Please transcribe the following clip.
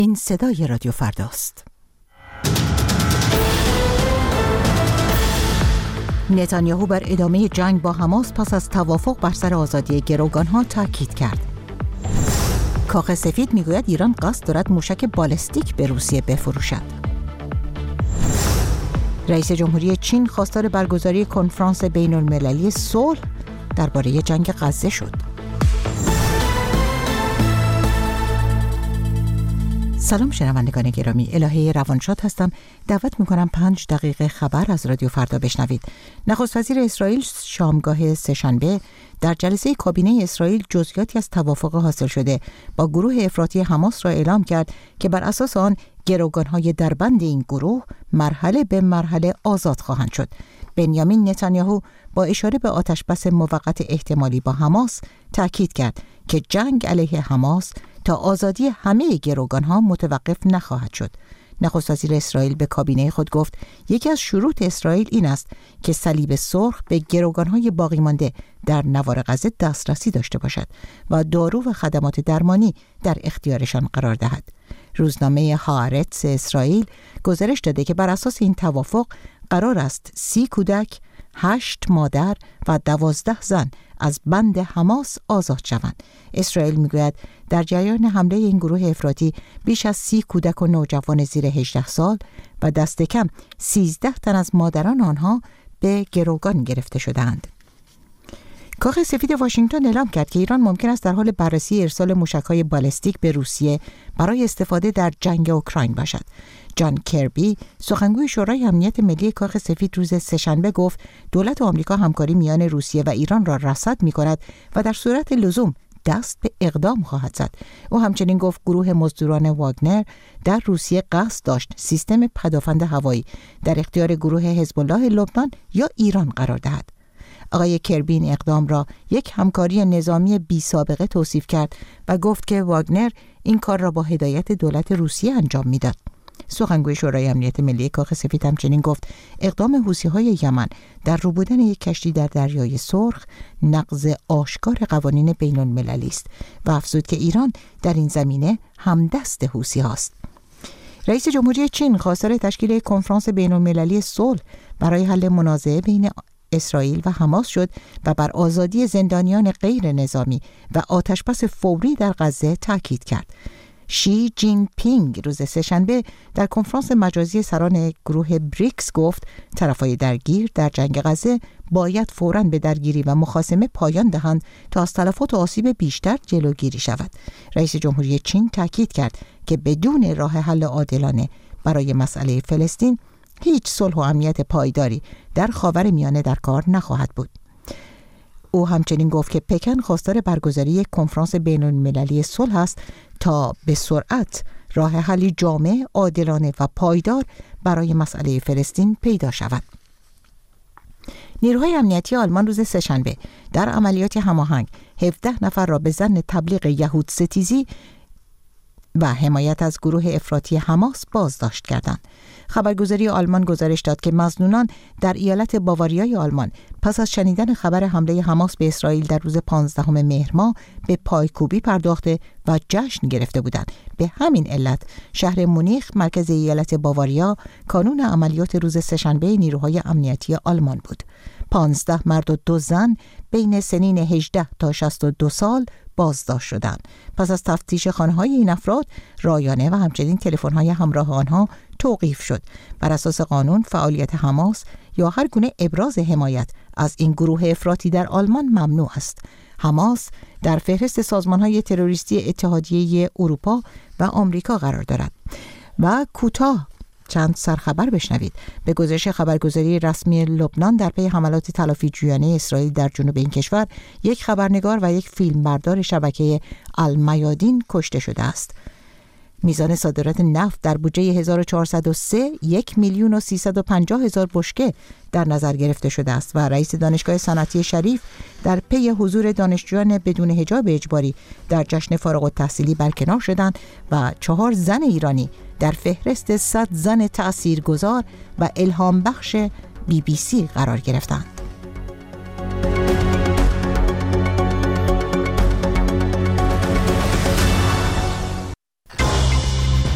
این صدای رادیو فرداست. نتانیاهو بر ادامه جنگ با حماس پس از توافق بر سر آزادی گروگانها تاکید کرد. کاخ سفید میگوید ایران قصد دارد موشک بالستیک به روسیه بفروشد. رئیس جمهوری چین خواستار برگزاری کنفرانس بین‌المللی صلح درباره جنگ غزه شد. سلام شنوندگان گرامی، الهه روانشاد هستم. دعوت میکنم 5 دقیقه خبر از رادیو فردا بشنوید. نخست وزیر اسرائیل شامگاه سه‌شنبه در جلسه کابینه اسرائیل جزئیاتی از توافق حاصل شده با گروه افراطی حماس را اعلام کرد که بر اساس آن گروگانهای دربند این گروه مرحله به مرحله آزاد خواهند شد. بنیامین نتانیاهو با اشاره به آتشبس موقت احتمالی با حماس تاکید کرد که جنگ علیه حماس تا آزادی همه گروگانها متوقف نخواهد شد. نخست وزیر اسرائیل به کابینه خود گفت یکی از شروط اسرائیل این است که صلیب سرخ به گروگانهای باقی مانده در نوار غزه دسترسی داشته باشد و دارو و خدمات درمانی در اختیارشان قرار دهد. روزنامه هآرتس اسرائیل گزارش داده که بر اساس این توافق قرار است 30 کودک، 8 مادر و 12 زن از بند حماس آزاد شوند. اسرائیل میگوید در جریان حمله این گروه افراطی بیش از 30 کودک و نوجوان زیر 18 سال و دست کم 13 تن از مادران آنها به گروگان گرفته شدند. کاخ سفید واشنگتن اعلام کرد که ایران ممکن است در حال بررسی ارسال موشک‌های بالستیک به روسیه برای استفاده در جنگ اوکراین باشد. جان کربی، سخنگوی شورای امنیت ملی کاخ سفید روز سه‌شنبه گفت دولت آمریکا همکاری میان روسیه و ایران را رصد می‌کند و در صورت لزوم دست به اقدام خواهد زد. او همچنین گفت گروه مزدوران واگنر در روسیه قصد داشت سیستم پدافند هوایی در اختیار گروه حزب الله لبنان یا ایران قرار دهد. آقای کربی این اقدام را یک همکاری نظامی بی سابقه توصیف کرد و گفت که واگنر این کار را با هدایت دولت روسیه انجام میداد. سخنگوی شورای امنیت ملی کاخ سفید همچنین گفت اقدام حوثی‌های یمن در ربودن یک کشتی در دریای سرخ نقض آشکار قوانین بین‌المللی است و افزود که ایران در این زمینه همدست حوثی‌هاست. رئیس جمهوری چین خواستار تشکیل کنفرانس بین‌المللی صلح برای حل منازعه بین اسرائیل و حماس شد و بر آزادی زندانیان غیر نظامی و آتشبس فوری در غزه تاکید کرد. شی جین پینگ روز سه‌شنبه در کنفرانس مجازی سران گروه بریکس گفت طرفای درگیر در جنگ غزه باید فوراً به درگیری و مخاصمه پایان دهند تا از تلفات و آسیب بیشتر جلوگیری شود. رئیس جمهوری چین تاکید کرد که بدون راه حل عادلانه برای مسئله فلسطین هیچ صلح و امنیت پایداری در خاورمیانه در کار نخواهد بود. او همچنین گفت که پکن خواستار برگزاری یک کنفرانس بین‌المللی صلح است تا به سرعت راه حلی جامع، عادلانه و پایدار برای مسئله فلسطین پیدا شود. نیروهای امنیتی آلمان روز سه‌شنبه در عملیات هماهنگ 17 نفر را به ظن تبلیغ یهود ستیزی و حمایت از گروه افراطی حماس بازداشت کردند. خبرگزاری آلمان گزارش داد که مظنونان در ایالت باواریای آلمان پس از شنیدن خبر حمله حماس به اسرائیل در روز 15 مهر ماه به پایکوبی پرداخته و جشن گرفته بودند. به همین علت شهر مونیخ مرکز ایالت باواریا کانون عملیات روز سه‌شنبه نیروهای امنیتی آلمان بود. 15 مرد و 2 زن بین سنین 18 تا 62 سال بازداشت شدند. پس از تفتیش خانه‌های این افراد، رایانه و همچنین تلفن‌های همراه آنها توقیف شد. بر اساس قانون فعالیت حماس یا هر گونه ابراز حمایت از این گروه افراطی در آلمان ممنوع است. حماس در فهرست سازمان‌های تروریستی اتحادیه اروپا و آمریکا قرار دارد. و کوتاه چند سرخبر بشنوید. به گزارش خبرگزاری رسمی لبنان در پی حملات تلافی جویانه اسرائیل در جنوب این کشور، یک خبرنگار و یک فیلمبردار شبکه المیادین کشته شده است. میزان صادرات نفت در بودجه 1403 1,350,000 بشکه در نظر گرفته شده است و رئیس دانشگاه صنعتی شریف در پی حضور دانشجویان بدون حجاب اجباری در جشن فارغ التحصیلی برکنار شدند و 4 زن ایرانی در فهرست 100 زن تأثیرگذار و الهام بخش BBC قرار گرفتند.